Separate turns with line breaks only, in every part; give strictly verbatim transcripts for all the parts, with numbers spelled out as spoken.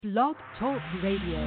Blog Talk Radio.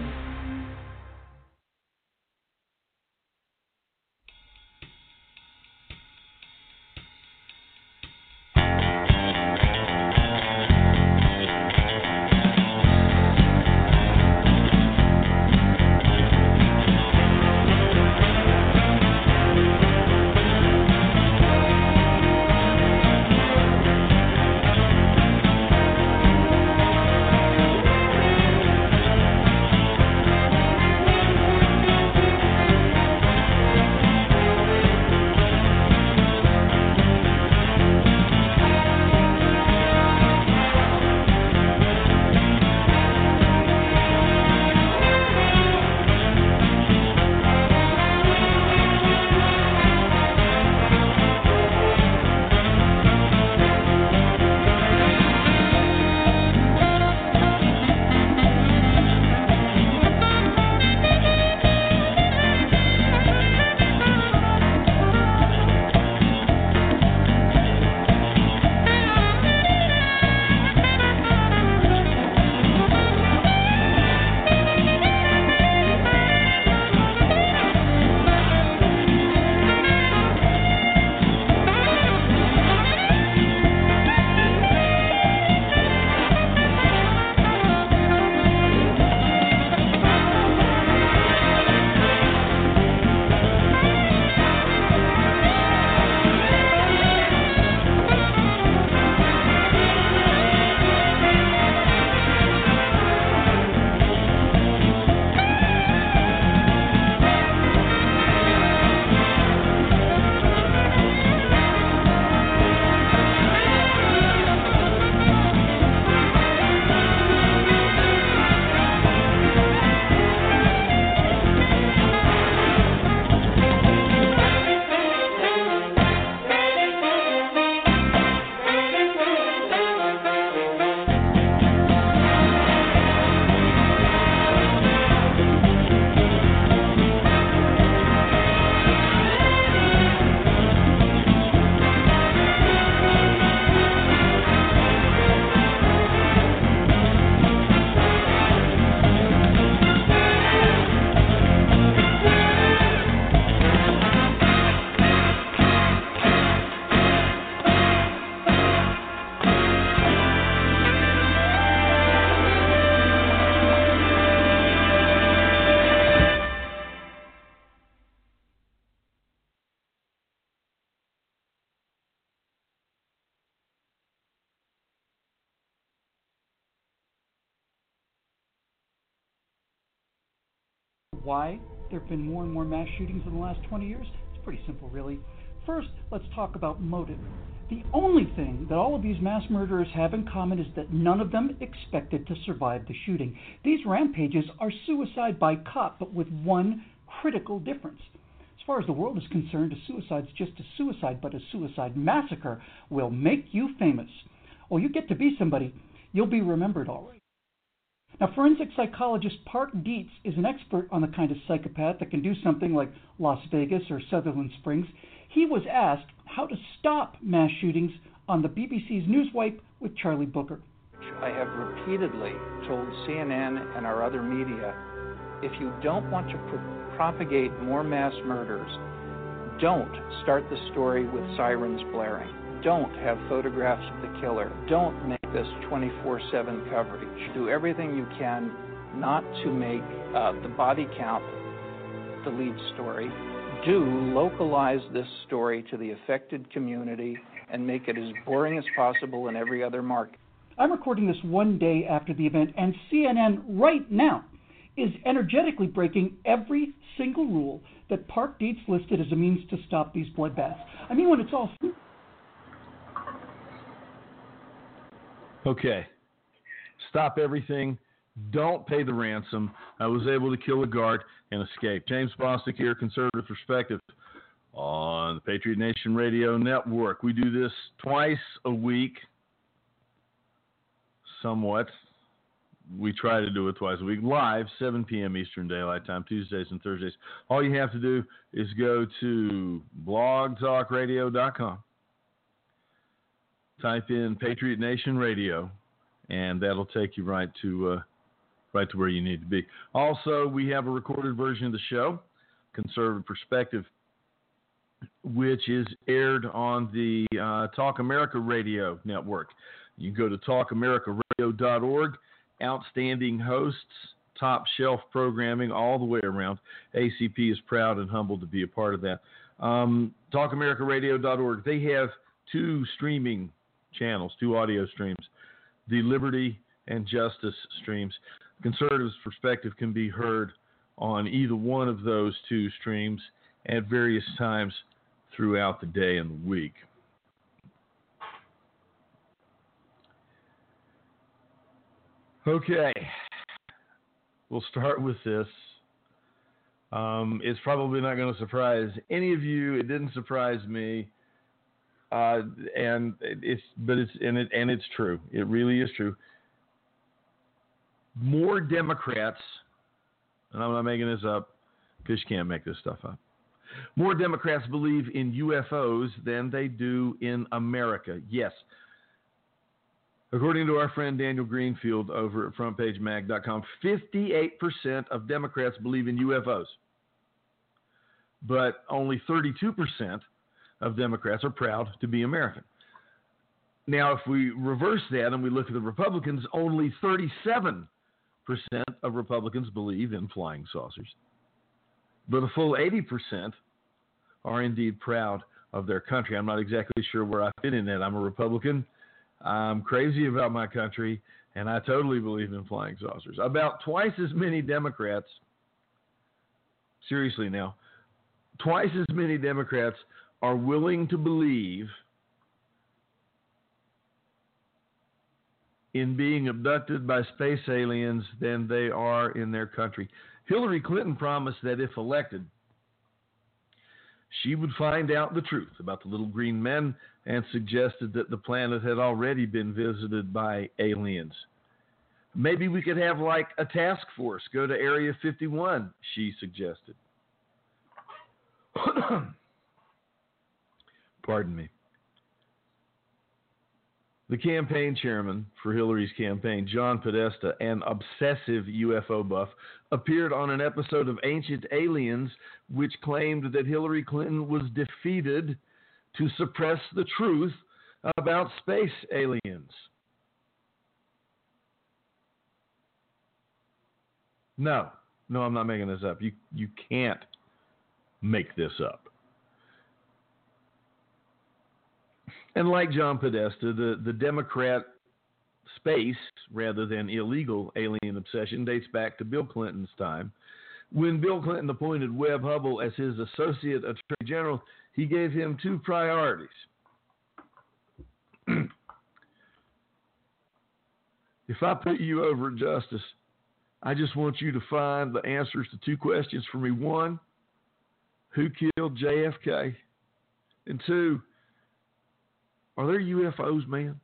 Why there have been more and more mass shootings in the last twenty years? It's pretty simple, really. First, let's talk about motive. The only thing that all of these mass murderers have in common is that none of them expected to survive the shooting. These rampages are suicide by cop, but with one critical difference. As far as the world is concerned, a suicide's just a suicide, but a suicide massacre will make you famous. Oh, you get to be somebody, you'll be remembered all right. Now, forensic psychologist Park Dietz is an expert on the kind of psychopath that can do something like Las Vegas or Sutherland Springs. He was asked how to stop mass shootings on the B B C's Newswipe with Charlie Booker.
I have repeatedly told C N N and our other media, if you don't want to pro- propagate more mass murders, don't start the story with sirens blaring. Don't have photographs of the killer. Don't make this twenty-four seven coverage. Do everything you can not to make uh, the body count the lead story. Do localize this story to the affected community and make it as boring as possible in every other market.
I'm recording this one day after the event, and C N N right now is energetically breaking every single rule that Park Dietz listed as a means to stop these bloodbaths. I mean, when it's all...
Okay. Stop everything. Don't pay the ransom. I was able to kill a guard and escape. James Bostic here, Conservative Perspective on the Patriot Nation Radio Network. We do this twice a week, somewhat. We try to do it twice a week, live, seven p.m. Eastern Daylight Time, Tuesdays and Thursdays. All you have to do is go to blog talk radio dot com, type in Patriot Nation Radio, and that'll take you right to uh, right to where you need to be. Also, we have a recorded version of the show, Conservative Perspective, which is aired on the uh, Talk America Radio Network. You can go to talk america radio dot org. Outstanding hosts, top shelf programming all the way around. A C P is proud and humbled to be a part of that. Um, talk america radio dot org. They have two streaming channels, two audio streams, the Liberty and Justice streams. Conservatives' Perspective can be heard on either one of those two streams at various times throughout the day and the week. Okay, we'll start with this. Um, it's probably not going to surprise any of you. It didn't surprise me, uh, and it's but it's and it and it's true. It really is true. More Democrats, and I'm not making this up because you can't make this stuff up. More Democrats believe in U F Os than they do in America. Yes. According to our friend Daniel Greenfield over at front page mag dot com, fifty-eight percent of Democrats believe in U F Os. But only thirty-two percent of Democrats are proud to be American. Now, if we reverse that and we look at the Republicans, only thirty-seven percent of Republicans believe in flying saucers. But a full eighty percent are indeed proud of their country. I'm not exactly sure where I fit in that. I'm a Republican. I'm crazy about my country, and I totally believe in flying saucers. About twice as many Democrats, seriously now, twice as many Democrats are willing to believe in being abducted by space aliens than they are in their country. Hillary Clinton promised that if elected, she would find out the truth about the little green men and suggested that the planet had already been visited by aliens. Maybe we could have like a task force go to Area fifty-one, she suggested. Pardon me. The campaign chairman for Hillary's campaign, John Podesta, an obsessive U F O buff, appeared on an episode of Ancient Aliens, which claimed that Hillary Clinton was defeated to suppress the truth about space aliens. No, no, I'm not making this up. You, you can't make this up. And like John Podesta, the, the Democrat space, rather than illegal alien obsession, dates back to Bill Clinton's time. When Bill Clinton appointed Webb Hubbell as his Associate Attorney General, he gave him two priorities. If I put you over at Justice, I just want you to find the answers to two questions for me. One, who killed J F K? And two, are there U F Os, man?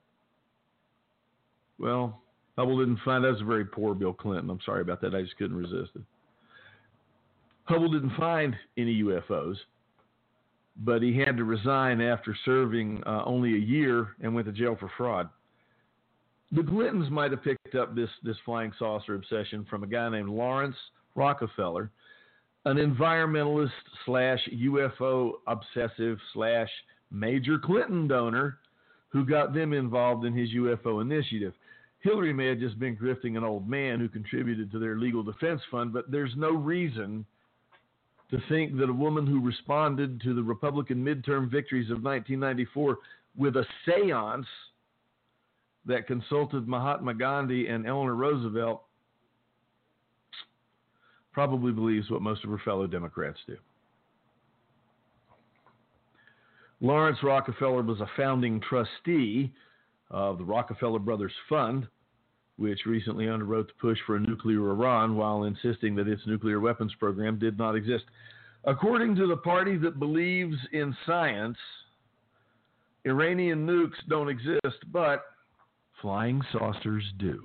Well, Hubbell didn't find that was a very poor Bill Clinton. I'm sorry about that. I just couldn't resist it. Hubbell didn't find any U F Os, but he had to resign after serving uh, only a year and went to jail for fraud. The Clintons might have picked up this, this flying saucer obsession from a guy named Lawrence Rockefeller, an environmentalist slash U F O obsessive slash Major Clinton donor who got them involved in his U F O initiative. Hillary may have just been grifting an old man who contributed to their legal defense fund, but there's no reason to think that a woman who responded to the Republican midterm victories of nineteen ninety-four with a seance that consulted Mahatma Gandhi and Eleanor Roosevelt probably believes what most of her fellow Democrats do. Lawrence Rockefeller was a founding trustee of the Rockefeller Brothers Fund, which recently underwrote the push for a nuclear Iran while insisting that its nuclear weapons program did not exist. According to the party that believes in science, Iranian nukes don't exist, but flying saucers do.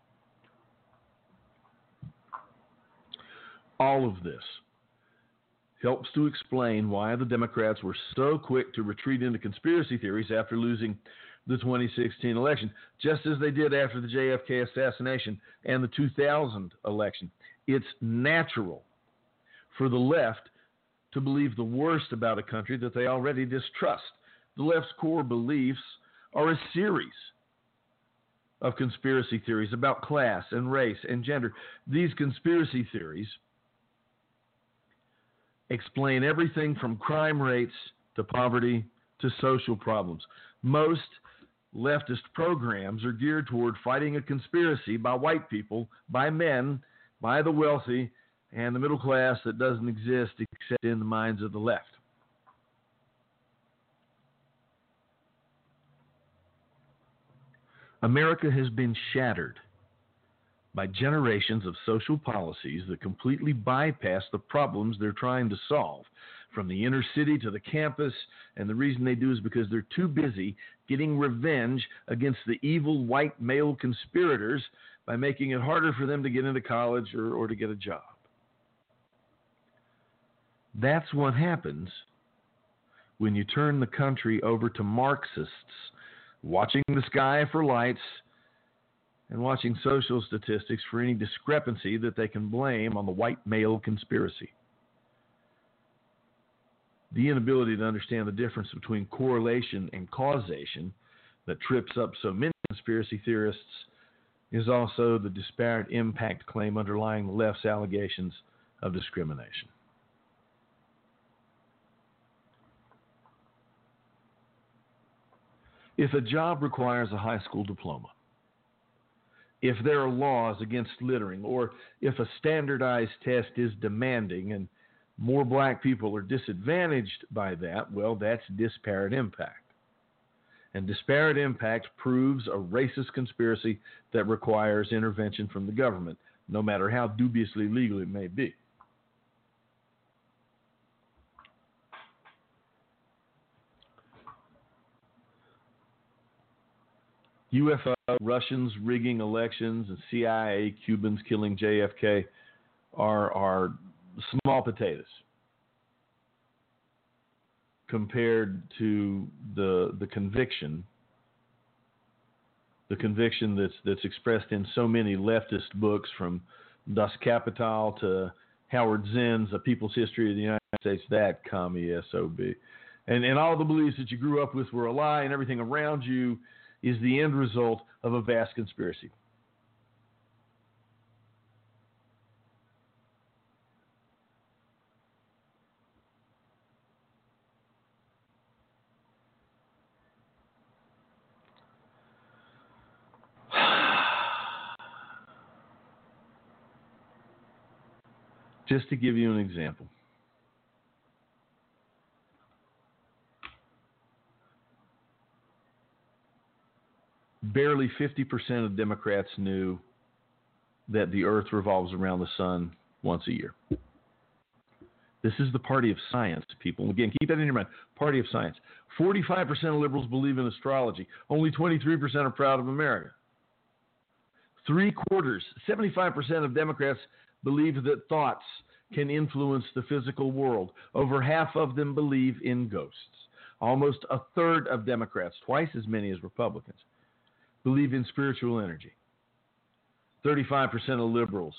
All of this helps to explain why the Democrats were so quick to retreat into conspiracy theories after losing the twenty sixteen election, just as they did after the J F K assassination and the two thousand election. It's natural for the left to believe the worst about a country that they already distrust. The left's core beliefs are a series of conspiracy theories about class and race and gender. These conspiracy theories explain everything from crime rates to poverty to social problems. Most leftist programs are geared toward fighting a conspiracy by white people, by men, by the wealthy, and the middle class that doesn't exist except in the minds of the left. America has been shattered by generations of social policies that completely bypass the problems they're trying to solve, from the inner city to the campus, and the reason they do is because they're too busy getting revenge against the evil white male conspirators by making it harder for them to get into college or, or to get a job. That's what happens when you turn the country over to Marxists, watching the sky for lights and watching social statistics for any discrepancy that they can blame on the white male conspiracy. The inability to understand the difference between correlation and causation that trips up so many conspiracy theorists is also the disparate impact claim underlying the left's allegations of discrimination. If a job requires a high school diploma, if there are laws against littering, or if a standardized test is demanding and more black people are disadvantaged by that, well, that's disparate impact. And disparate impact proves a racist conspiracy that requires intervention from the government, no matter how dubiously legal it may be. U F O, Russians rigging elections, and C I A, Cubans killing J F K are, are small potatoes compared to the the conviction, the conviction that's that's expressed in so many leftist books, from Das Kapital to Howard Zinn's A People's History of the United States, that commie S O B. And, and all the beliefs that you grew up with were a lie, and everything around you is the end result of a vast conspiracy. Just to give you an example. Barely fifty percent of Democrats knew that the earth revolves around the sun once a year. This is the party of science, people. Again, keep that in your mind. Party of science. forty-five percent of liberals believe in astrology. Only twenty-three percent are proud of America. Three quarters, seventy-five percent of Democrats believe that thoughts can influence the physical world. Over half of them believe in ghosts. Almost a third of Democrats, twice as many as Republicans, believe in spiritual energy. thirty-five percent of liberals,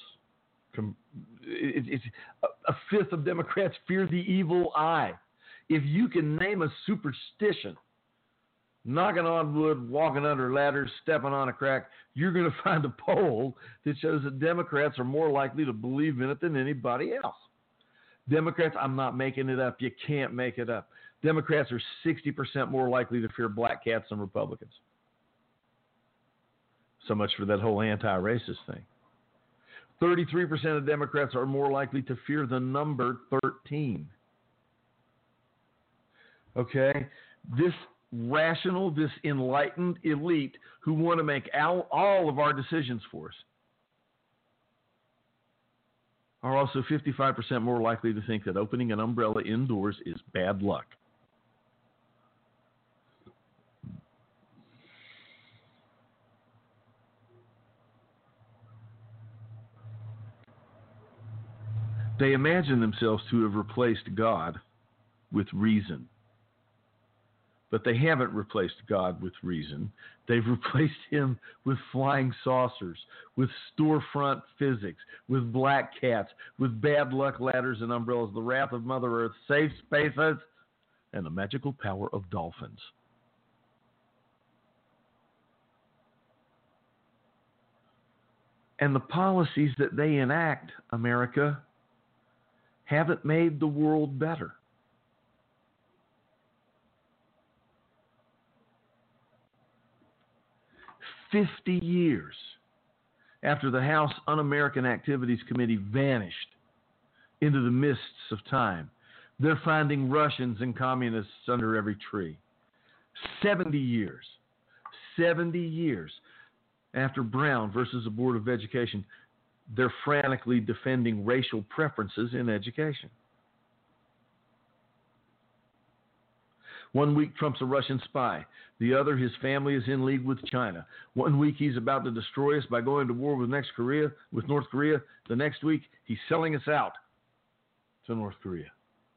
it's a fifth of Democrats fear the evil eye. If you can name a superstition, knocking on wood, walking under ladders, stepping on a crack, you're going to find a poll that shows that Democrats are more likely to believe in it than anybody else. Democrats, I'm not making it up. You can't make it up. Democrats are sixty percent more likely to fear black cats than Republicans. So much for that whole anti-racist thing. thirty-three percent of Democrats are more likely to fear the number thirteen. Okay? This rational, this enlightened elite who want to make all, all of our decisions for us are also fifty-five percent more likely to think that opening an umbrella indoors is bad luck. They imagine themselves to have replaced God with reason. But they haven't replaced God with reason. They've replaced him with flying saucers, with storefront physics, with black cats, with bad luck ladders and umbrellas, the wrath of Mother Earth, safe spaces, and the magical power of dolphins. And the policies that they enact, America, haven't made the world better. Fifty years after the House Un-American Activities Committee vanished into the mists of time, they're finding Russians and communists under every tree. Seventy years, seventy years after Brown versus the Board of Education, they're frantically defending racial preferences in education. One week, Trump's a Russian spy. The other, his family is in league with China. One week, he's about to destroy us by going to war with next Korea, with North Korea. The next week, he's selling us out to North Korea.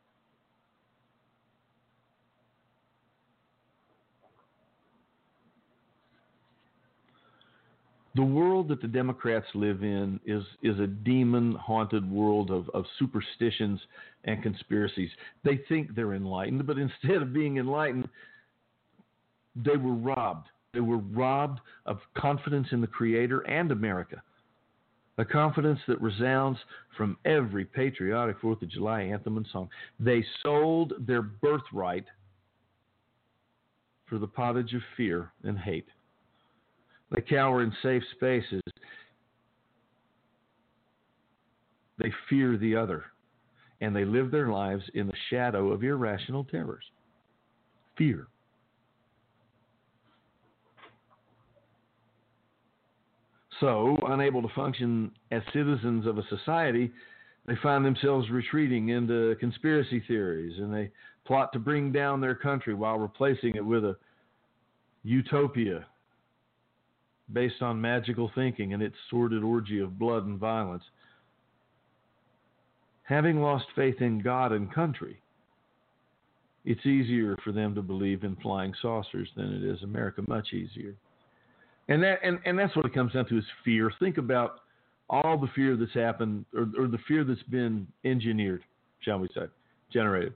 The world that the Democrats live in is, is a demon-haunted world of, of superstitions and conspiracies. They think they're enlightened, but instead of being enlightened, they were robbed. They were robbed of confidence in the Creator and America, a confidence that resounds from every patriotic fourth of July anthem and song. They sold their birthright for the pottage of fear and hate. They cower in safe spaces. They fear the other. And they live their lives in the shadow of irrational terrors. Fear. So, unable to function as citizens of a society, they find themselves retreating into conspiracy theories, and they plot to bring down their country while replacing it with a utopia based on magical thinking and its sordid orgy of blood and violence. Having lost faith in God and country, it's easier for them to believe in flying saucers than it is America, much easier. And that and, and that's what it comes down to, is fear. Think about all the fear that's happened, or, or the fear that's been engineered, shall we say, generated,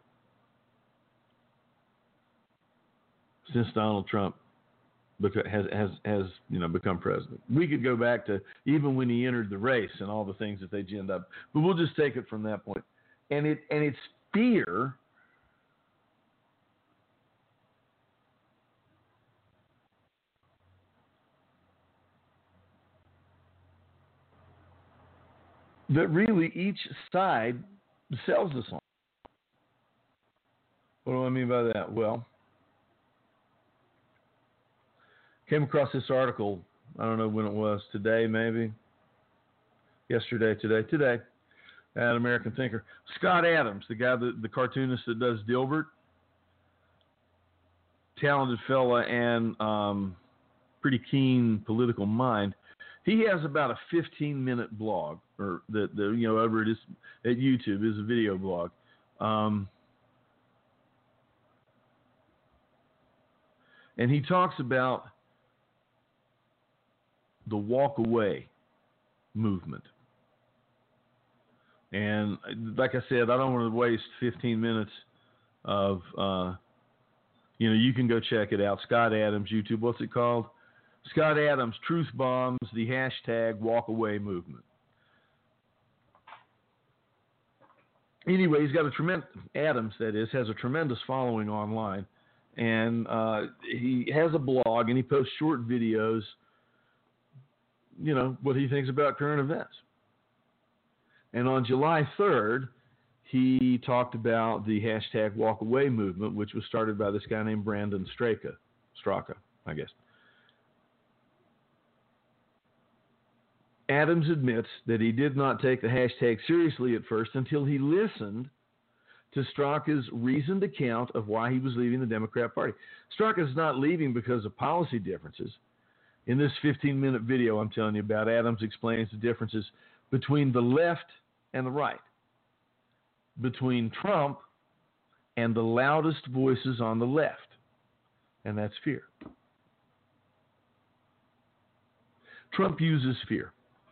since Donald Trump has has has you know become president. We could go back to even when he entered the race and all the things that they ginned up, but we'll just take it from that point. And it and it's fear that really each side sells us on. What do I mean by that? Well, came across this article, I don't know when it was, today maybe, yesterday, today, today, at American Thinker. Scott Adams, the guy, that, the cartoonist that does Dilbert, talented fella and um, pretty keen political mind. He has about a fifteen-minute blog, or the, the you know over it is at YouTube is a video blog. Um, and he talks about the walk away movement. And like I said, I don't want to waste fifteen minutes of, uh, you know, you can go check it out. Scott Adams, YouTube. What's it called? Scott Adams, Truth Bombs, the hashtag walk away movement. Anyway, he's got a tremendous, Adams that is, has a tremendous following online. And uh, he has a blog and he posts short videos, you know, what he thinks about current events. And on July third, he talked about the hashtag walk away movement, which was started by this guy named Brandon Straka, Straka, I guess. Adams admits that he did not take the hashtag seriously at first until he listened to Straka's reasoned account of why he was leaving the Democrat Party. Straka is not leaving because of policy differences. In this fifteen-minute video I'm telling you about, Adams explains the differences between the left and the right. between Trump and the loudest voices on the left, and that's fear. Trump uses fear.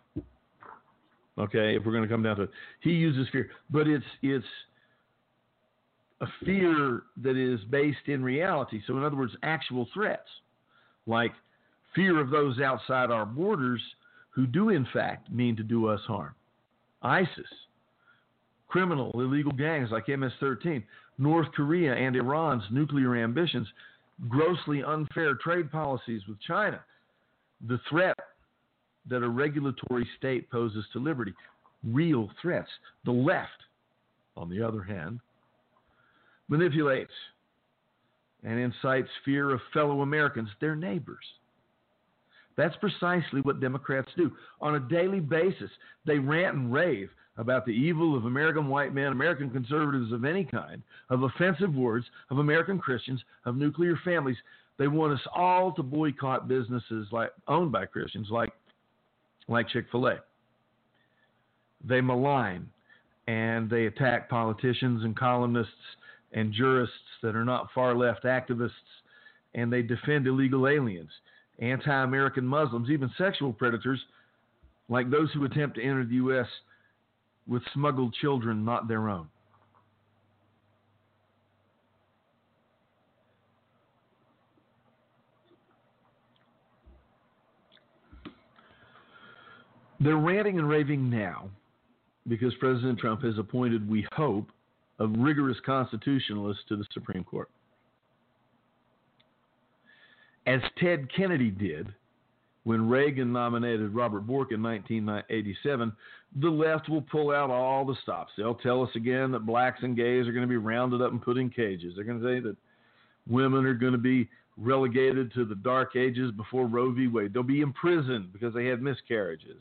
Okay, if we're going to come down to it, he uses fear, but it's it's a fear that is based in reality. So, in other words, actual threats, like fear of those outside our borders who do, in fact, mean to do us harm. ISIS, criminal, illegal gangs like M S thirteen, North Korea and Iran's nuclear ambitions, grossly unfair trade policies with China, the threat that a regulatory state poses to liberty, real threats. The left, on the other hand, manipulates and incites fear of fellow Americans, their neighbors. That's precisely what Democrats do. On a daily basis, they rant and rave about the evil of American white men, American conservatives of any kind, of offensive words, of American Christians, of nuclear families. They want us all to boycott businesses like owned by Christians like, like Chick-fil-A. They malign and they attack politicians and columnists and jurists that are not far-left activists, and they defend illegal aliens, anti-American Muslims, even sexual predators like those who attempt to enter the U S with smuggled children not their own. They're ranting and raving now because President Trump has appointed, we hope, a rigorous constitutionalist to the Supreme Court. As Ted Kennedy did when Reagan nominated Robert Bork in nineteen eighty-seven, the left will pull out all the stops. They'll tell us again that blacks and gays are going to be rounded up and put in cages. They're going to say that women are going to be relegated to the dark ages before Roe v. Wade. They'll be imprisoned because they had miscarriages.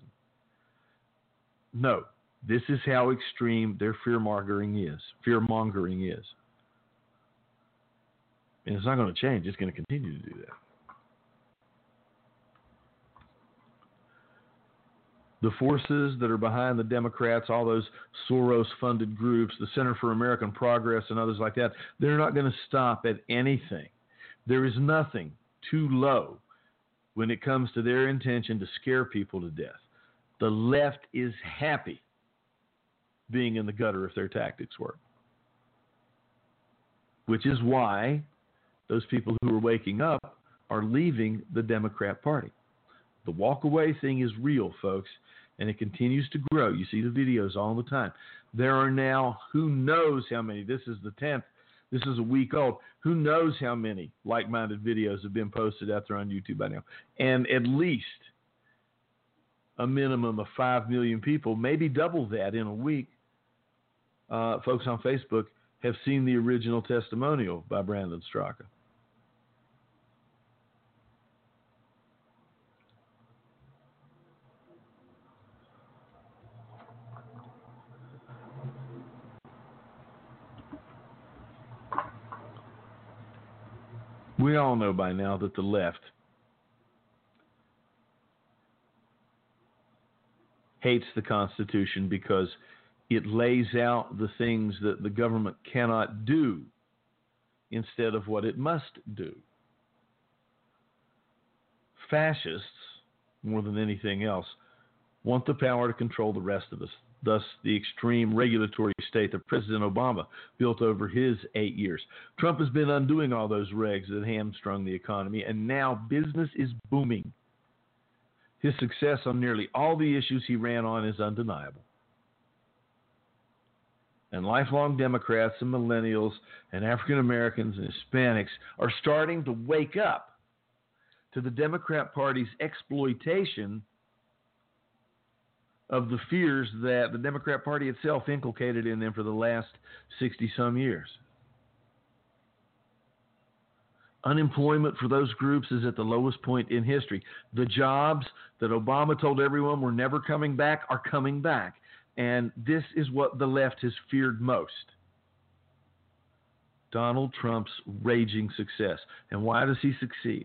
No, this is how extreme their fear-mongering is. Fear-mongering is. And it's not going to change. It's going to continue to do that. The forces that are behind the Democrats, all those Soros-funded groups, the Center for American Progress and others like that, they're not going to stop at anything. There is nothing too low when it comes to their intention to scare people to death. The left is happy being in the gutter if their tactics work. Which is why those people who are waking up are leaving the Democrat Party. The walk-away thing is real, folks, and it continues to grow. You see the videos all the time. There are now, who knows how many, this is the tenth, this is a week old, who knows how many like-minded videos have been posted out there on YouTube by now. And at least a minimum of five million people, maybe double that in a week, uh, folks on Facebook have seen the original testimonial by Brandon Straka. We all know by now that the left hates the Constitution because it lays out the things that the government cannot do instead of what it must do. Fascists, more than anything else, want the power to control the rest of us. Thus, the extreme regulatory state that President Obama built over his eight years. Trump has been undoing all those regs that hamstrung the economy, and now business is booming. His success on nearly all the issues he ran on is undeniable. And lifelong Democrats and millennials and African Americans and Hispanics are starting to wake up to the Democrat Party's exploitation of the fears that the Democrat Party itself inculcated in them for the last sixty-some years. Unemployment for those groups is at the lowest point in history. The jobs that Obama told everyone were never coming back are coming back. And this is what the left has feared most. Donald Trump's raging success. And why does he succeed?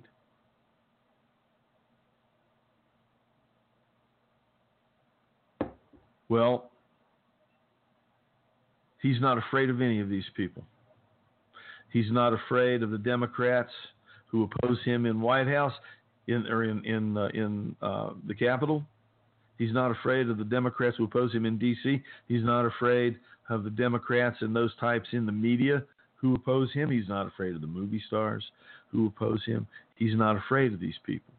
Well, He's not afraid of any of these people. He's not afraid of the Democrats who oppose him in White House, in or in in uh, in uh, the Capitol. He's not afraid of the Democrats who oppose him in D C. He's not afraid of the Democrats and those types in the media who oppose him. He's not afraid of the movie stars who oppose him. He's not afraid of these people.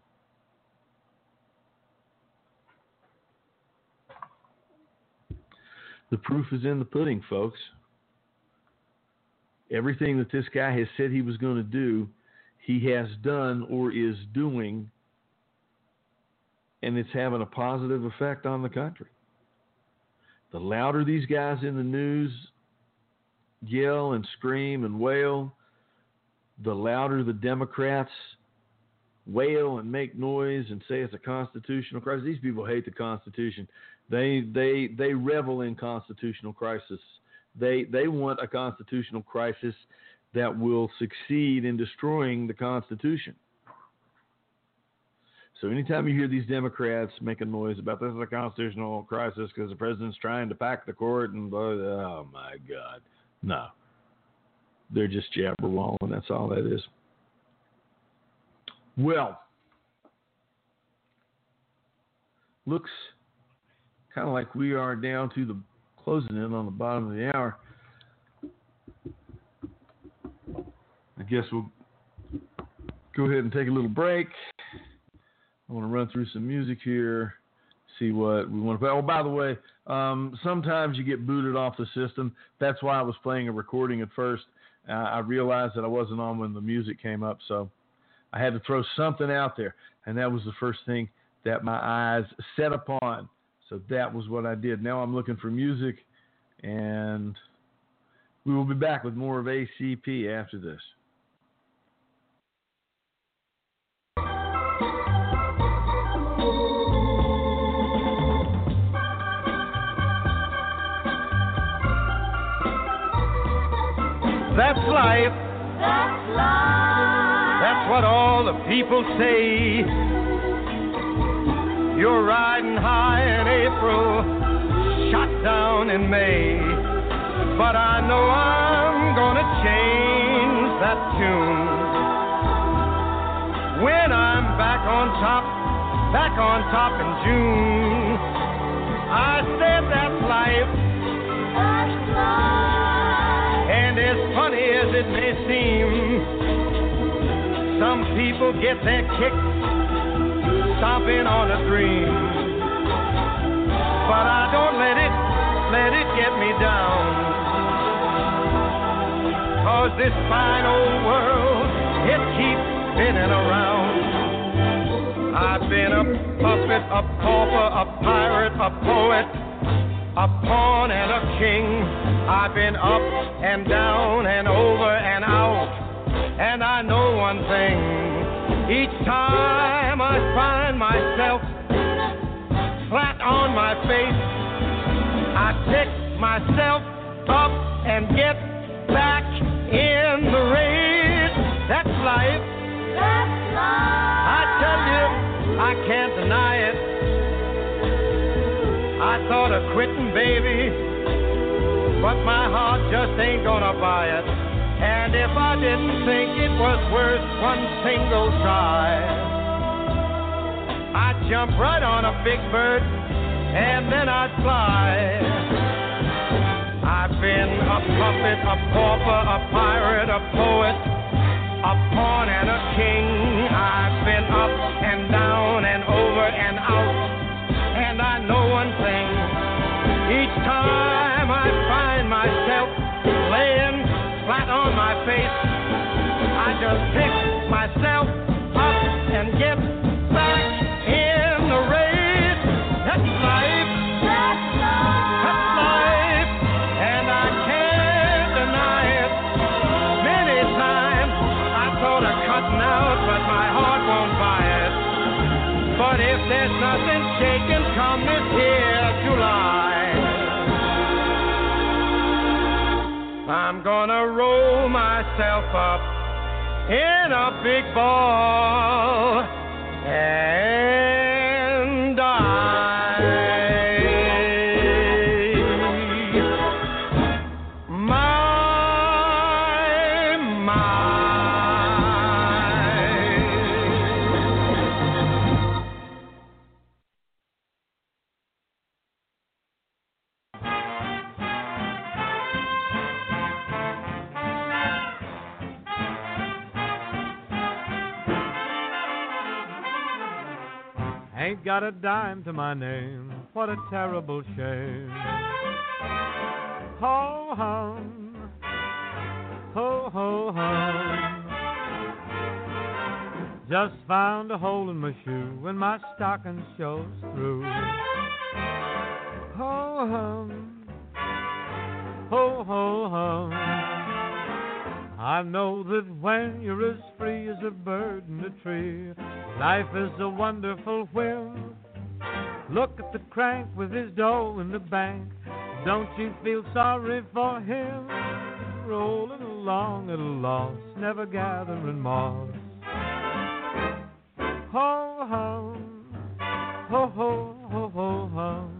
The proof is in the pudding, folks. Everything that this guy has said he was going to do, he has done or is doing, and it's having a positive effect on the country. The louder these guys in the news yell and scream and wail, the louder the Democrats wail and make noise and say it's a constitutional crisis. These people hate the Constitution. They they they revel in constitutional crisis. They they want a constitutional crisis that will succeed in destroying the Constitution. So anytime you hear these Democrats make a noise about this is a constitutional crisis because the president's trying to pack the court and blah, oh my God, no, they're just jabberwalling. That's all that is. Well, looks kind of like we are down to the closing in on the bottom of the hour. I guess we'll go ahead and take a little break. I want to run through some music here, see what we want to play. Oh, by the way, um, sometimes you get booted off the system. That's why I was playing a recording at first. Uh, I realized that I wasn't on when the music came up, so I had to throw something out there, and that was the first thing that my eyes set upon. So that was what I did. Now I'm looking for music, and we will be back with more of A C P after this.
That's life.
That's life.
That's what all the people say. You're riding high in April, shot down in May. But I know I'm gonna change that tune. When I'm back on top, back on top in June, I said that's life.
That's life.
And as funny as it may seem, some people get their kicks stomping on a dream. But I don't let it, let it get me down. 'Cause this fine old world, it keeps spinning around. I've been a puppet, a pauper, a pirate, a poet, a pawn and a king. I've been up and down and over and out. And I know one thing. Each time I find myself flat on my face, I pick myself up and get back in the race. That's life.
That's life.
I tell you, I can't deny it. I thought of quitting, baby, but my heart just ain't gonna buy it. And if I didn't think it was worth one single try, I'd jump right on a big bird and then I'd fly. I've been a puppet, a pauper, a pirate, a poet, a pawn and a king. I've been up and down and over and out. And I know one thing. Each time I find myself laying flat on my face, I just pick myself up and get back in the race. That's life.
That's life.
That's life. And I can't deny it. Many times I thought of cutting out, but my heart won't buy it. But if there's nothing shaking come this here July, I'm gonna roll myself up in a big ball and die. Ain't got a dime to my name, what a terrible shame. Ho hum, ho ho hum. Just found a hole in my shoe and my stocking shows through. Ho hum, ho ho hum. I know that when you're as free as a bird in a tree, life is a wonderful whim. Look at the crank with his dough in the bank. Don't you feel sorry for him? Rolling along at a loss, never gathering moss. Ho hum, ho ho ho ho hum.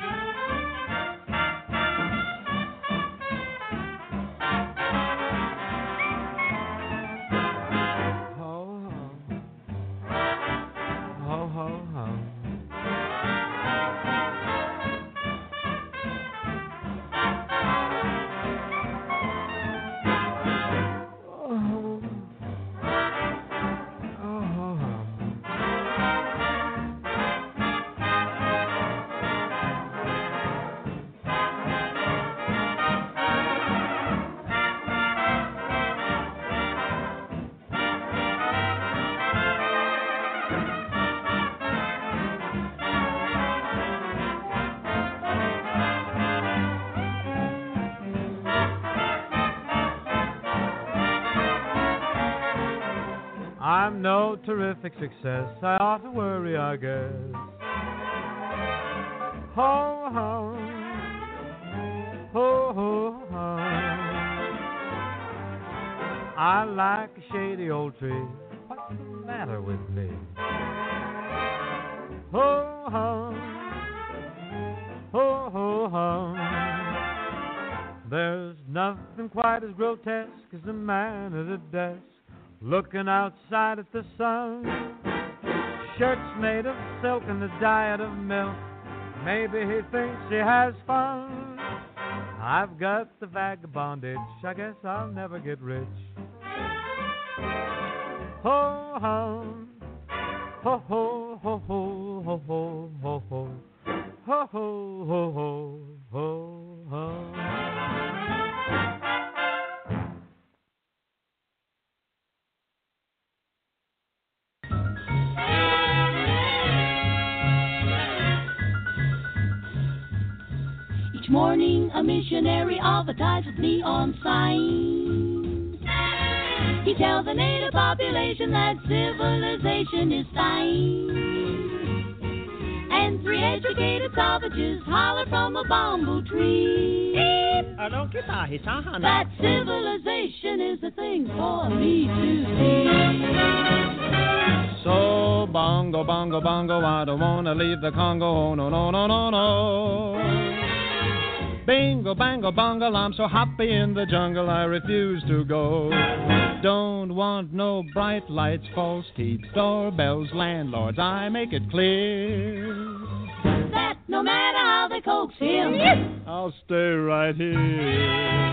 I'm no terrific success, I ought to worry, I guess. Ho hum, ho ho hum. I like a shady old tree. What's the matter with me? Ho hum, ho ho hum. There's nothing quite as grotesque as a man at a desk, looking outside at the sun. Shirts made of silk and a diet of milk. Maybe he thinks he has fun. I've got the vagabond itch. I guess I'll never get rich. Ho hum, ho ho ho ho ho ho ho ho ho ho ho ho ho ho.
Each morning a missionary advertises with neon signs. He tells the native population that civilization is fine. And three educated savages holler from a bamboo tree that civilization is the thing for me to see.
So bongo, bongo, bongo, I don't wanna leave the Congo. Oh, no, no, no, no, no. Bingo, bango, bongo, I'm so happy in the jungle I refuse to go. Don't want no bright lights, false teeth, doorbells, landlords, I make it clear
that no matter how they coax him,
I'll stay right here.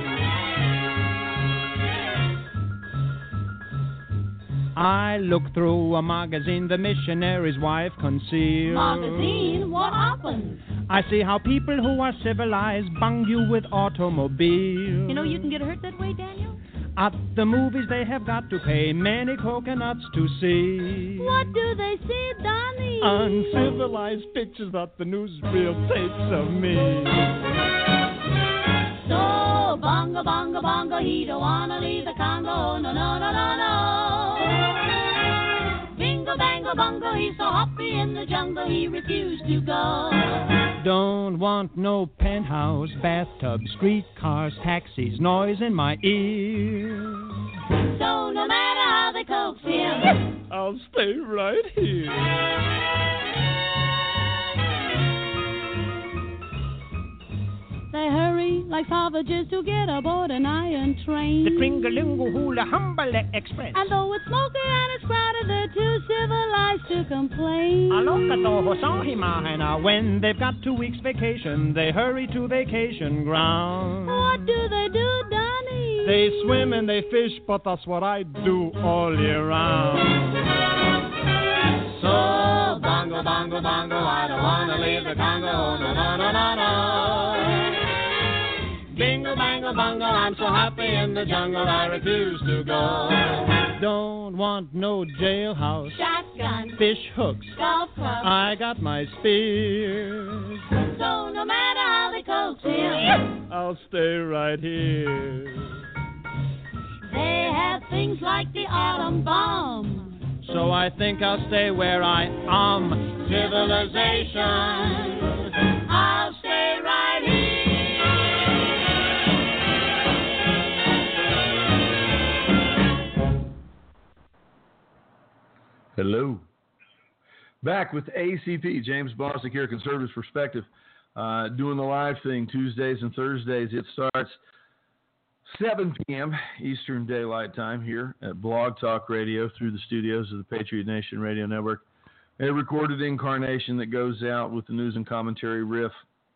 I look through a magazine the missionary's wife concealed.
Magazine? What happened?
I see how people who are civilized bung you with automobiles.
You know you can get hurt that way, Daniel?
At the movies they have got to pay many coconuts to see.
What do they see, Donnie?
Uncivilized pictures that the newsreel takes of me.
So, bongo, bongo, bongo, he don't wanna leave the Congo, no, no, no, no, no. Bingo, bango, bongo, he's so happy in the jungle, he refused to go.
Don't want no penthouse, bathtub, streetcars, taxis, noise in my ears.
So, no matter how they coax him,
I'll stay right here.
They hurry like savages to get aboard an iron train.
The Tringalungo Hula Humbale Express.
And though it's smoky and it's crowded, they're too civilized to complain.
When they've got two weeks vacation, they hurry to vacation ground.
What do they do, Donnie?
They swim and they fish, but that's what I do all year round. So, bongo, bongo, bongo, bongo, I don't wanna leave the Congo, no, no, no, no, no. Bingo, bango, bongo, I'm so happy in the jungle, I refuse to go.
Don't want no jailhouse,
Shotgun,
fish hooks,
golf club.
I got my spears.
So no matter how they coax him,
I'll stay right here.
they have things like the atom bomb.
So I think I'll stay where I am.
Civilization, I'll stay right here.
Hello. Back with A C P, James Bostic here, Conservative Perspective, uh, doing the live thing Tuesdays and Thursdays. It starts seven p.m. Eastern Daylight Time here at Blog Talk Radio through the studios of the Patriot Nation Radio Network. A recorded incarnation that goes out with the news and commentary riff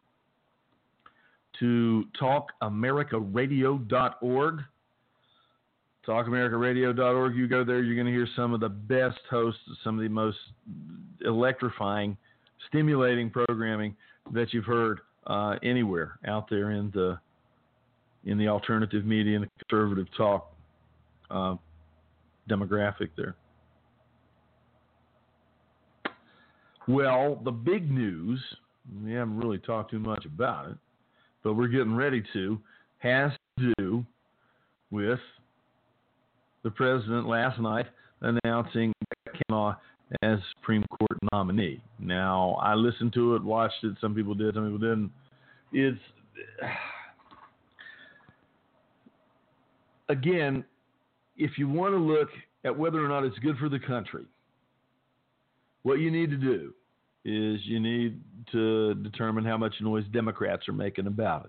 to talk america radio dot org. talk america radio dot org. You go there, you're going to hear some of the best hosts, some of the most electrifying, stimulating programming that you've heard uh, anywhere out there in the in the alternative media and the conservative talk uh, demographic there. Well, the big news, we haven't really talked too much about it, but we're getting ready to, has to do with the president last night announcing Kavanaugh as Supreme Court nominee. Now, I listened to it, watched it. Some people did, some people didn't. It's, again, if you want to look at whether or not it's good for the country, what you need to do is you need to determine how much noise Democrats are making about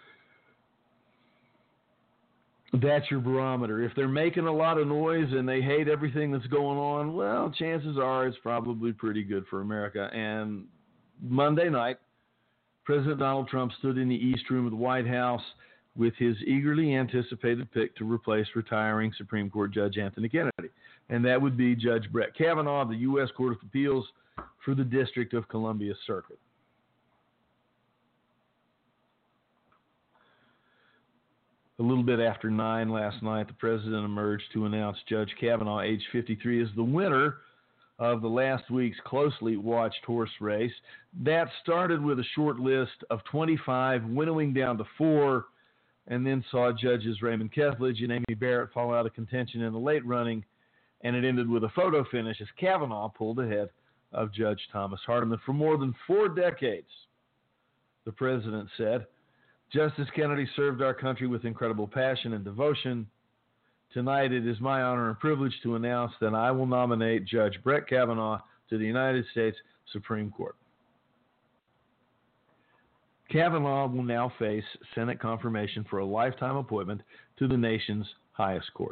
it. That's your barometer. If they're making a lot of noise and they hate everything that's going on, well, chances are it's probably pretty good for America. And Monday night, President Donald Trump stood in the East Room of the White House with his eagerly anticipated pick to replace retiring Supreme Court Judge Anthony Kennedy. And that would be Judge Brett Kavanaugh of the U S Court of Appeals for the District of Columbia Circuit. A little bit after nine last night, the president emerged to announce Judge Kavanaugh, age fifty-three, is the winner of the last week's closely watched horse race. That started with a short list of twenty-five, winnowing down to four, and then saw judges Raymond Kethledge and Amy Barrett fall out of contention in the late running, and it ended with a photo finish as Kavanaugh pulled ahead of Judge Thomas Hardiman. For more than four decades, the president said, Justice Kennedy served our country with incredible passion and devotion. Tonight it is my honor and privilege to announce that I will nominate Judge Brett Kavanaugh to the United States Supreme Court. Kavanaugh will now face Senate confirmation for a lifetime appointment to the nation's highest court.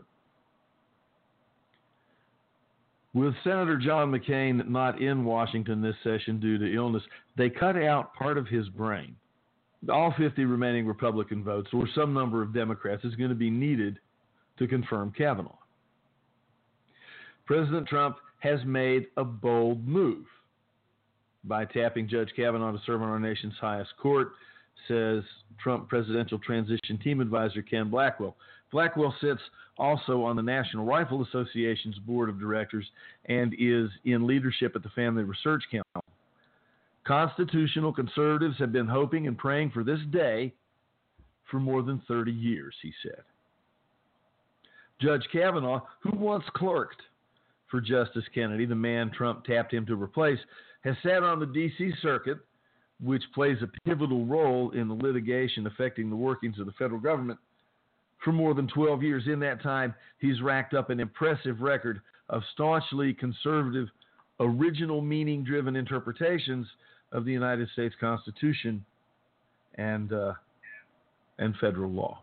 With Senator John McCain not in Washington this session due to illness, they cut out part of his brain. All fifty remaining Republican votes, or some number of Democrats, is going to be needed to confirm Kavanaugh. President Trump has made a bold move by tapping Judge Kavanaugh to serve on our nation's highest court, says Trump Presidential Transition Team Advisor Ken Blackwell. Blackwell sits also on the National Rifle Association's board of directors and is in leadership at the Family Research Council. Constitutional conservatives have been hoping and praying for this day for more than thirty years, he said. Judge Kavanaugh, who once clerked for Justice Kennedy, the man Trump tapped him to replace, has sat on the D C Circuit, which plays a pivotal role in the litigation affecting the workings of the federal government, for more than twelve years. In that time, he's racked up an impressive record of staunchly conservative, original meaning-driven interpretations of the United States Constitution and uh, and federal law.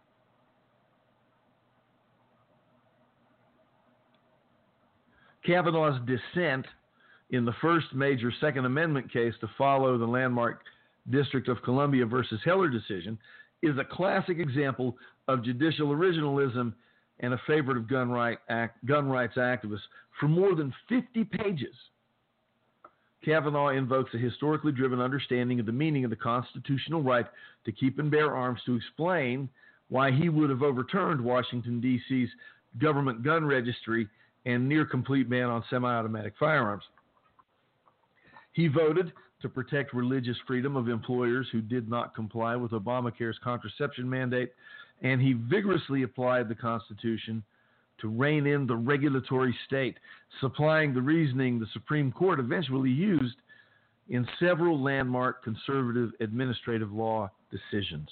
Kavanaugh's dissent in the first major Second Amendment case to follow the landmark District of Columbia versus Heller decision is a classic example of judicial originalism and a favorite of gun, right act, gun rights activists. For more than fifty pages, Kavanaugh invokes a historically driven understanding of the meaning of the constitutional right to keep and bear arms to explain why he would have overturned Washington, D C's government gun registry and near complete ban on semi-automatic firearms. He voted to protect religious freedom of employers who did not comply with Obamacare's contraception mandate, and he vigorously applied the Constitution to rein in the regulatory state, supplying the reasoning the Supreme Court eventually used in several landmark conservative administrative law decisions.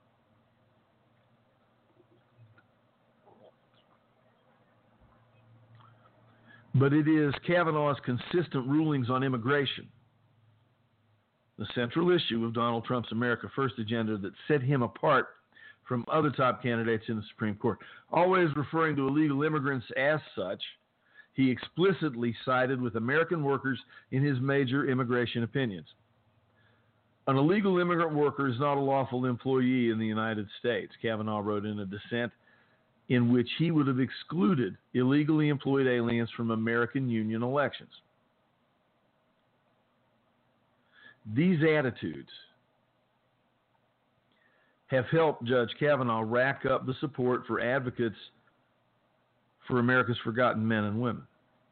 But it is Kavanaugh's consistent rulings on immigration, the central issue of Donald Trump's America First agenda, that set him apart from other top candidates in the Supreme Court. Always referring to illegal immigrants as such, he explicitly sided with American workers in his major immigration opinions. An illegal immigrant worker is not a lawful employee in the United States, Kavanaugh wrote in a dissent in which he would have excluded illegally employed aliens from American Union elections. These attitudes have helped Judge Kavanaugh rack up the support for advocates for America's forgotten men and women.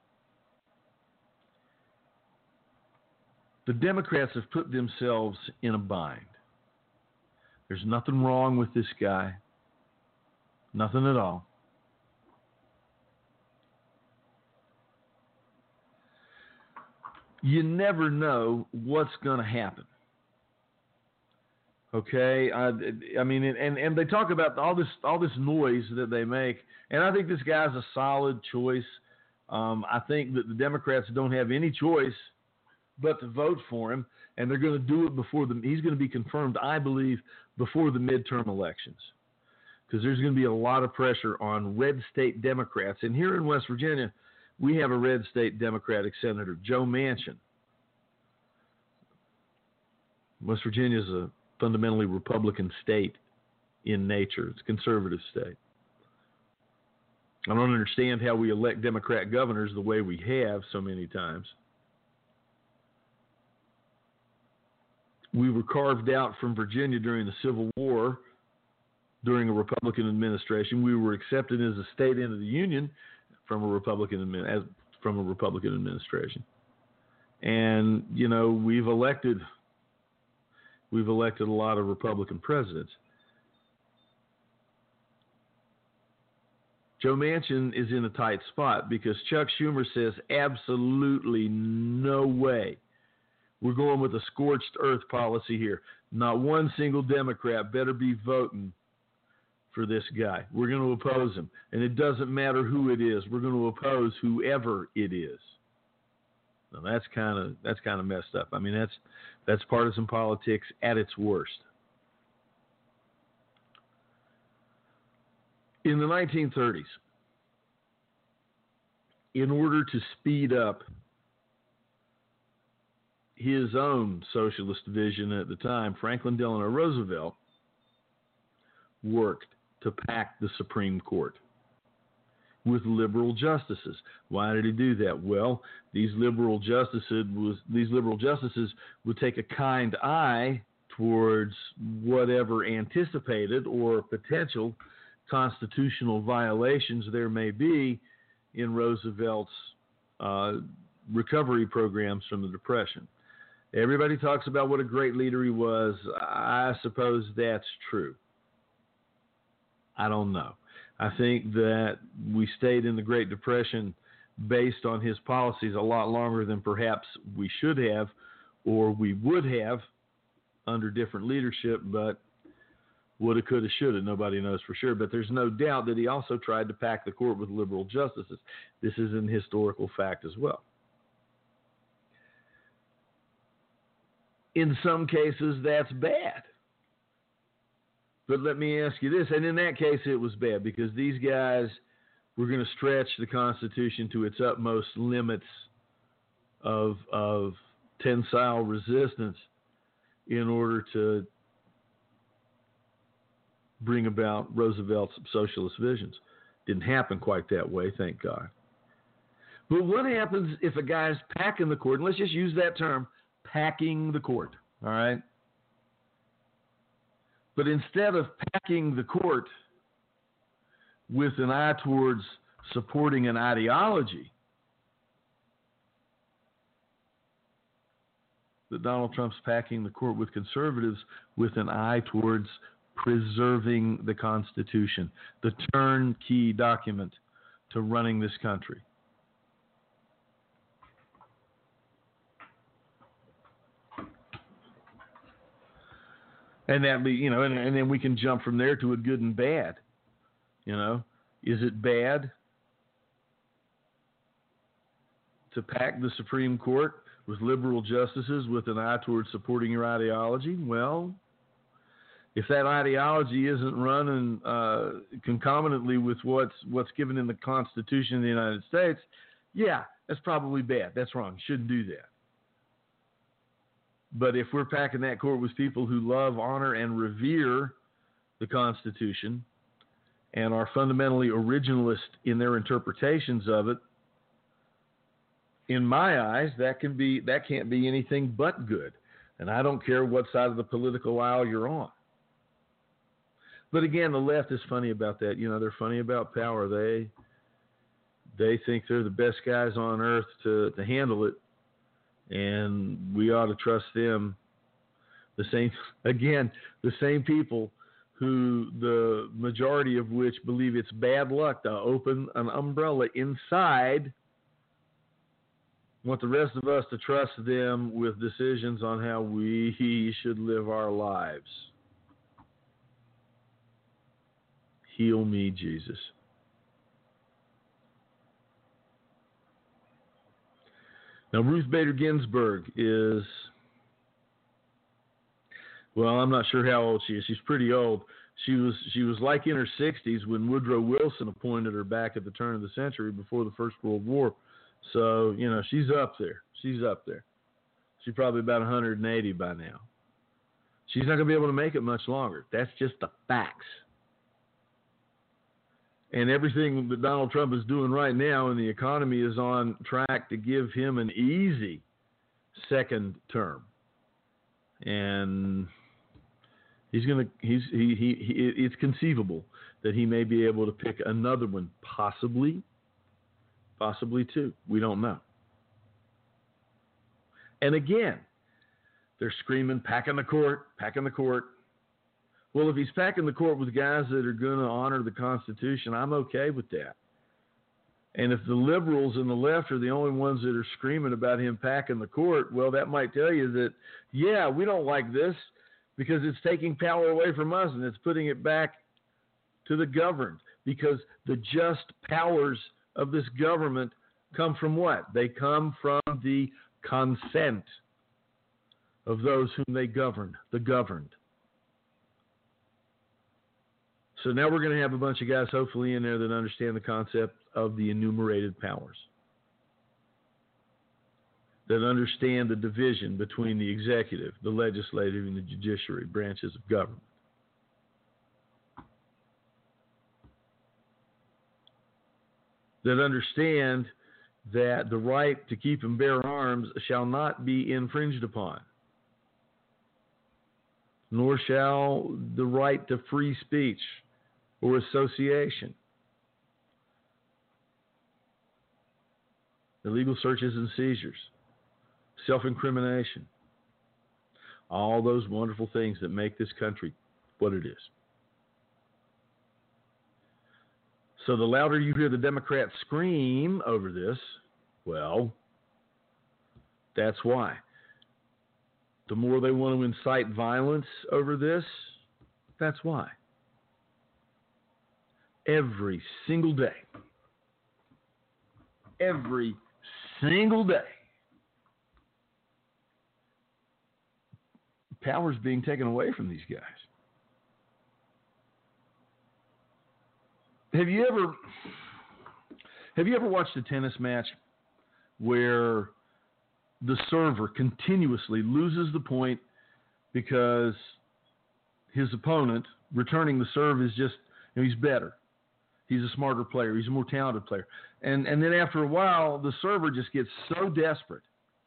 The Democrats have put themselves in a bind. There's nothing wrong with this guy. Nothing at all. You never know what's going to happen. Okay, I, I mean, and, and they talk about all this all this noise that they make, and I think this guy's a solid choice. Um, I think that the Democrats don't have any choice but to vote for him, and they're going to do it before the. He's going to be confirmed, I believe, before the midterm elections, because there's going to be a lot of pressure on red state Democrats. And here in West Virginia, we have a red state Democratic Senator, Joe Manchin. West Virginia is a fundamentally Republican state in nature. It's a conservative state. I don't understand how we elect Democrat governors the way we have so many times. We were carved out from Virginia during the Civil War, during a Republican administration. We were accepted as a state into the Union from a Republican as from a Republican administration. And, you know, we've elected we've elected a lot of Republican presidents. Joe Manchin is in a tight spot because Chuck Schumer says absolutely no way. We're going with a scorched earth policy here. Not one single Democrat better be voting for this guy. We're going to oppose him. And it doesn't matter who it is. We're going to oppose whoever it is. Now that's kind of that's kind of messed up. I mean, that's that's partisan politics at its worst. In the nineteen thirties, in order to speed up his own socialist vision at the time, Franklin Delano Roosevelt worked to pack the Supreme Court with liberal justices. Why did he do that? Well, these liberal justices was these liberal justices would take a kind eye towards whatever anticipated or potential constitutional violations there may be in Roosevelt's uh, recovery programs from the Depression. Everybody talks about what a great leader he was. I suppose that's true. I don't know. I think that we stayed in the Great Depression based on his policies a lot longer than perhaps we should have or we would have under different leadership, but woulda, coulda, shoulda, nobody knows for sure. But there's no doubt that he also tried to pack the court with liberal justices. This is an historical fact as well. In some cases, that's bad. But let me ask you this, and in that case it was bad because these guys were going to stretch the Constitution to its utmost limits of, of tensile resistance in order to bring about Roosevelt's socialist visions. Didn't happen quite that way, thank God. But what happens if a guy's packing the court, and let's just use that term, packing the court, all right? But instead of packing the court with an eye towards supporting an ideology, that Donald Trump's packing the court with conservatives with an eye towards preserving the Constitution, the turnkey document to running this country. And that be, you know, and, and then we can jump from there to a good and bad. You know, is it bad to pack the Supreme Court with liberal justices with an eye towards supporting your ideology? Well, if that ideology isn't running uh, concomitantly with what's what's given in the Constitution of the United States, yeah, that's probably bad. That's wrong. Shouldn't do that. But if we're packing that court with people who love, honor, and revere the Constitution and are fundamentally originalist in their interpretations of it, in my eyes, that can be that can't be anything but good. And I don't care what side of the political aisle you're on. But again, the left is funny about that. You know, they're funny about power. They they think they're the best guys on earth to, to handle it. And we ought to trust them. The same, again, the same people who the majority of which believe it's bad luck to open an umbrella inside, want the rest of us to trust them with decisions on how we should live our lives. Heal me, Jesus. Now, Ruth Bader Ginsburg is, well, I'm not sure how old she is. She's pretty old. She was she was like in her sixties when Woodrow Wilson appointed her back at the turn of the century before the First World War. So, you know, she's up there. She's up there. She's probably about one hundred eighty by now. She's not going to be able to make it much longer. That's just the facts. And everything that Donald Trump is doing right now in the economy is on track to give him an easy second term. And he's going to, he's, he, he, he, it's conceivable that he may be able to pick another one, possibly, possibly two. We don't know. And again, they're screaming, packing the court, packing the court. Well, if he's packing the court with guys that are going to honor the Constitution, I'm okay with that. And if the liberals and the left are the only ones that are screaming about him packing the court, well, that might tell you that, yeah, we don't like this because it's taking power away from us and it's putting it back to the governed. Because the just powers of this government come from what? They come from the consent of those whom they govern, the governed. So now we're going to have a bunch of guys hopefully in there that understand the concept of the enumerated powers, that understand the division between the executive, the legislative, and the judiciary branches of government. That understand that the right to keep and bear arms shall not be infringed upon, nor shall the right to free speech or association, illegal searches and seizures, self-incrimination, all those wonderful things that make this country what it is. So the louder you hear the Democrats scream over this, well, that's why. The more they want to incite violence over this, that's why. Every single day, every single day, power's being taken away from these guys. Have you ever have you ever watched a tennis match where the server continuously loses the point because his opponent returning the serve is just, you know, he's better. He's a smarter player. He's a more talented player. And and then after a while, the server just gets so desperate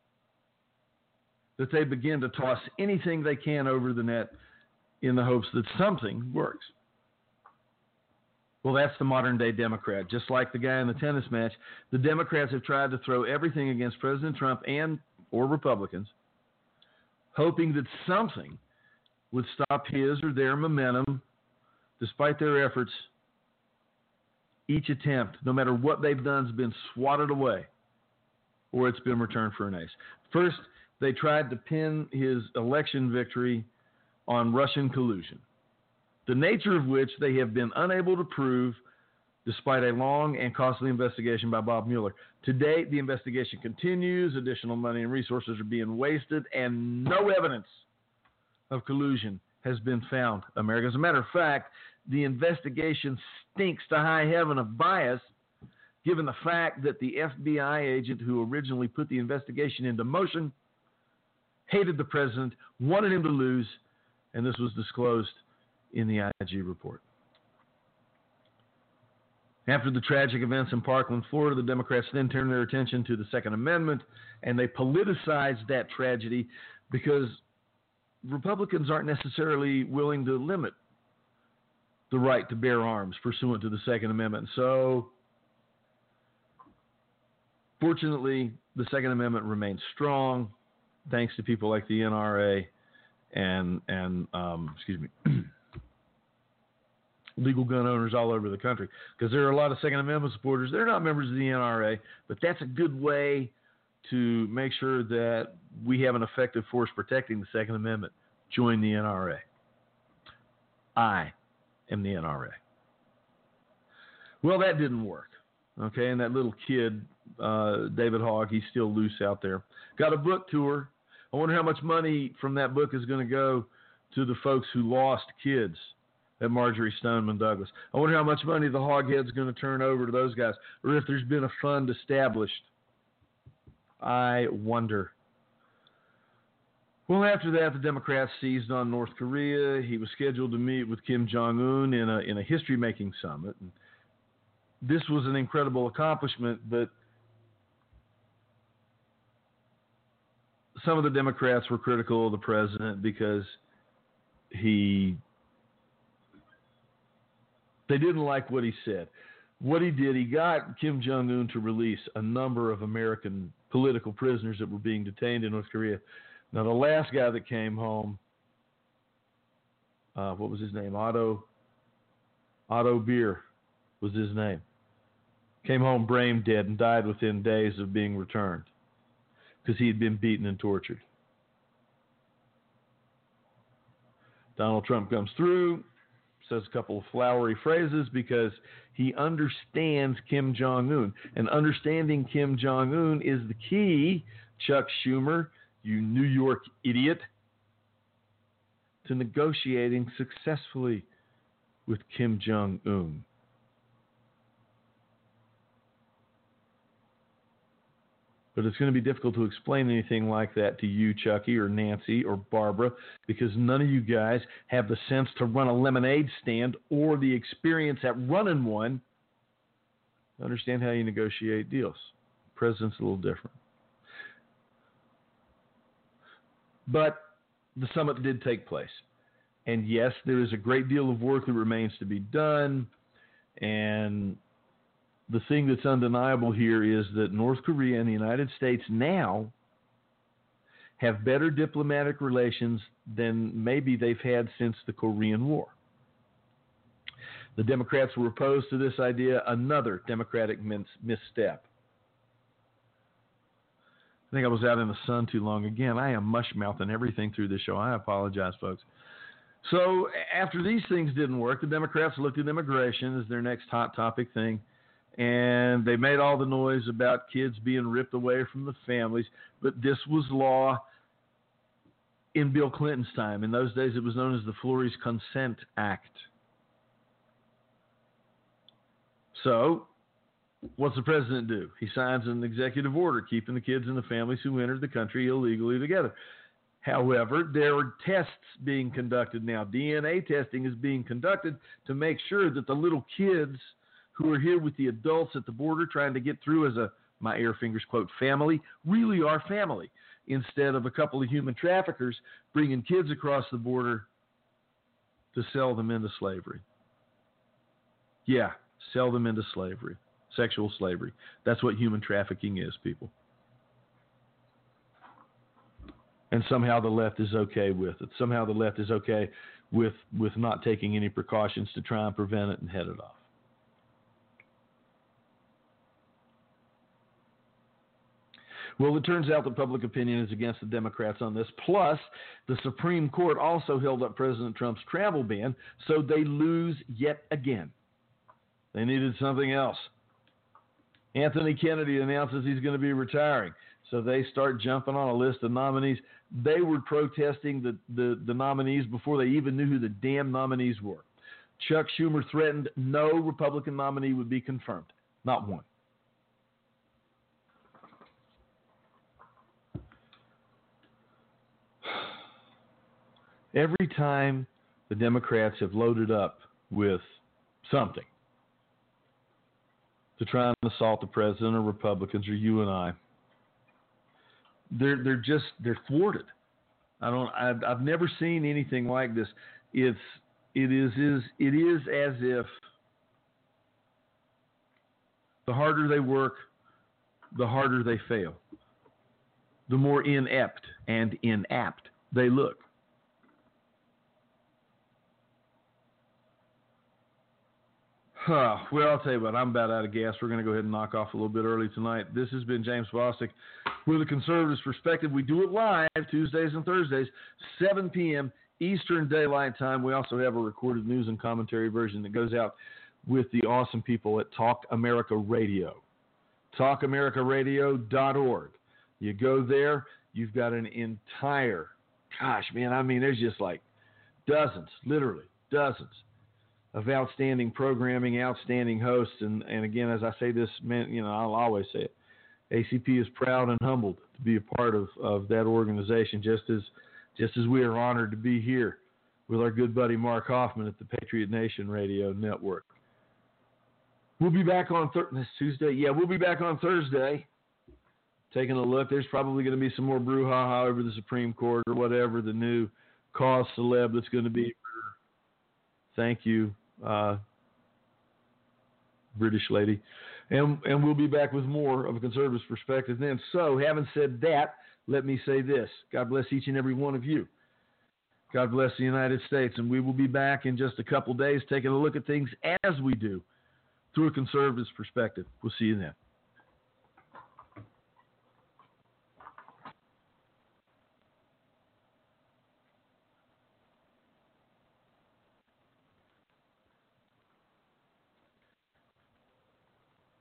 that they begin to toss anything they can over the net in the hopes that something works. Well, that's the modern-day Democrat. Just like the guy in the tennis match, the Democrats have tried to throw everything against President Trump and or Republicans, hoping that something would stop his or their momentum. Despite their efforts, each attempt, no matter what they've done, has been swatted away or it's been returned for an ace. First, they tried to pin his election victory on Russian collusion, the nature of which they have been unable to prove despite a long and costly investigation by Bob Mueller. To date, the investigation continues. Additional money and resources are being wasted, and no evidence of collusion has been found, America. As a matter of fact, the investigation stinks to high heaven of bias, given the fact that the F B I agent who originally put the investigation into motion hated the president, wanted him to lose, and this was disclosed in the I G report. After the tragic events in Parkland, Florida, the Democrats then turned their attention to the Second Amendment, and they politicized that tragedy because Republicans aren't necessarily willing to limit the right to bear arms pursuant to the Second Amendment. So, fortunately, the Second Amendment remains strong, thanks to people like the N R A and and um, excuse me, legal gun owners all over the country. Because there are a lot of Second Amendment supporters. They're not members of the N R A, but that's a good way to make sure that we have an effective force protecting the Second Amendment. Join the N R A. I am the N R A. Well, that didn't work. Okay, and that little kid, uh, David Hogg, he's still loose out there. Got a book tour. I wonder how much money from that book is going to go to the folks who lost kids at Marjorie Stoneman Douglas. I wonder how much money the Hoghead's going to turn over to those guys, or if there's been a fund established. I wonder. Well, after that, the Democrats seized on North Korea. He was scheduled to meet with Kim Jong-un in a in a history-making summit. And this was an incredible accomplishment, but some of the Democrats were critical of the president because he they didn't like what he said. What he did, he got Kim Jong-un to release a number of American political prisoners that were being detained in North Korea. Now, the last guy that came home, uh, what was his name? Otto, Otto Beer was his name. Came home brain dead and died within days of being returned because he had been beaten and tortured. Donald Trump comes through, says a couple of flowery phrases because he understands Kim Jong-un. And understanding Kim Jong-un is the key, Chuck Schumer, you New York idiot, to negotiating successfully with Kim Jong-un. But it's going to be difficult to explain anything like that to you, Chucky, or Nancy, or Barbara, because none of you guys have the sense to run a lemonade stand or the experience at running one to understand how you negotiate deals. The president's a little different. But the summit did take place. And yes, there is a great deal of work that remains to be done. And the thing that's undeniable here is that North Korea and the United States now have better diplomatic relations than maybe they've had since the Korean War. The Democrats were opposed to this idea, another Democratic mis- misstep. I think I was out in the sun too long. Again, I am mush-mouthing everything through this show. I apologize, folks. So after these things didn't work, the Democrats looked at immigration as their next hot topic thing. And they made all the noise about kids being ripped away from the families. But this was law in Bill Clinton's time. In those days, it was known as the Flores Consent Act. So what's the president do? He signs an executive order keeping the kids and the families who entered the country illegally together. However, there are tests being conducted now. D N A testing is being conducted to make sure that the little kids who are here with the adults at the border trying to get through as a, my air fingers quote, family, really are family, instead of a couple of human traffickers bringing kids across the border to sell them into slavery. Yeah, sell them into slavery, sexual slavery. That's what human trafficking is, people. And somehow the left is okay with it. Somehow the left is okay with, with not taking any precautions to try and prevent it and head it off. Well, it turns out that public opinion is against the Democrats on this. Plus, the Supreme Court also held up President Trump's travel ban, so they lose yet again. They needed something else. Anthony Kennedy announces he's going to be retiring, so they start jumping on a list of nominees. They were protesting the, the, the nominees before they even knew who the damn nominees were. Chuck Schumer threatened no Republican nominee would be confirmed. Not one. Every time the Democrats have loaded up with something to try and assault the president or Republicans or you and I, they're they're just they're thwarted. I don't. I've, I've never seen anything like this. It's it is is it is as if the harder they work, the harder they fail. The more inept and inapt they look. Huh. Well, I'll tell you what, I'm about out of gas. We're going to go ahead and knock off a little bit early tonight. This has been James Bostic with a Conservative's Perspective. We do it live Tuesdays and Thursdays, seven p.m. Eastern Daylight Time. We also have a recorded news and commentary version that goes out with the awesome people at Talk America Radio. talk america radio dot org. You go there, you've got an entire, gosh, man, I mean, there's just like dozens, literally dozens of outstanding programming, outstanding hosts, and, and again, as I say this, man, you know, I'll always say it. A C P is proud and humbled to be a part of, of that organization, just as just as we are honored to be here with our good buddy Mark Hoffman at the Patriot Nation Radio Network. We'll be back on thir- this Tuesday. Yeah, we'll be back on Thursday, taking a look. There's probably going to be some more brouhaha over the Supreme Court or whatever the new cause celeb that's going to be. Thank you. Uh, British lady, and and we'll be back with more of a Conservative's Perspective then. So, having said that, let me say this: God bless each and every one of you. God bless the United States, and we will be back in just a couple days taking a look at things as we do through a Conservative's perspective. We'll see you then.